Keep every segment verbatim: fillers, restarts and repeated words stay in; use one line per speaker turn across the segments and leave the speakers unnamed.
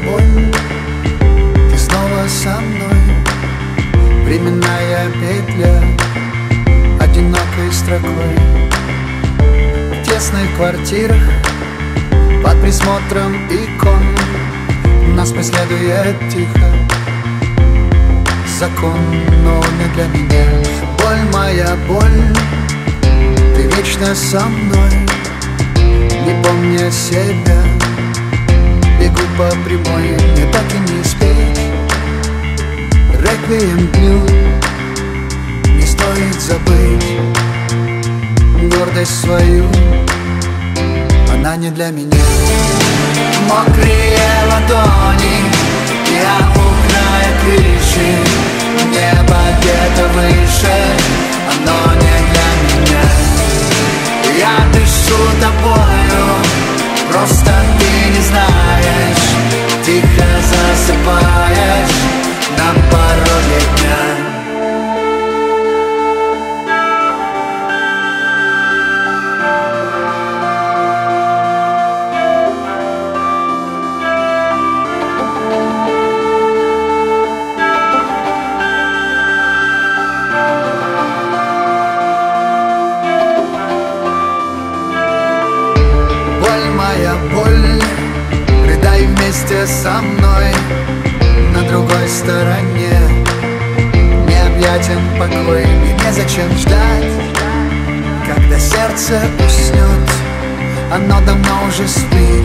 боль, ты снова со мной. Временная петля одинокой строкой. В тесных квартирах под присмотром икон нас преследует тихо закон, но не для меня. Боль моя, боль, ты вечно со мной. Не помня себя, бегу по прямой, мне так и не спеть реквием дню. Не стоит забыть гордость свою, она не для меня. Мокрые ладони, я у края крыши. Небо где-то выше, оно не для меня. Я дышу тобою, просто ты не знаешь. Тихо засыпаешь на пороге дня. Моя боль, рыдай вместе со мной. На другой стороне необъятен покой. И незачем ждать, когда сердце уснет. Оно давно уже спит.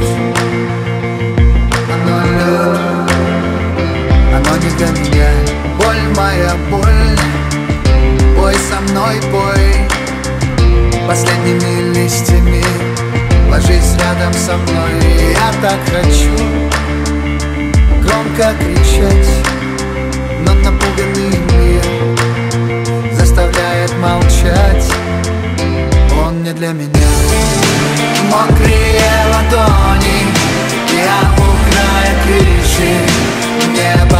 Оно лед, оно не для меня. Боль моя, боль, пой со мной, пой последними листьями. Ложись рядом со мной, я так хочу громко кричать, но напуганный мир заставляет молчать. Он не для меня. Мокрые ладони, я у края крыши. Небо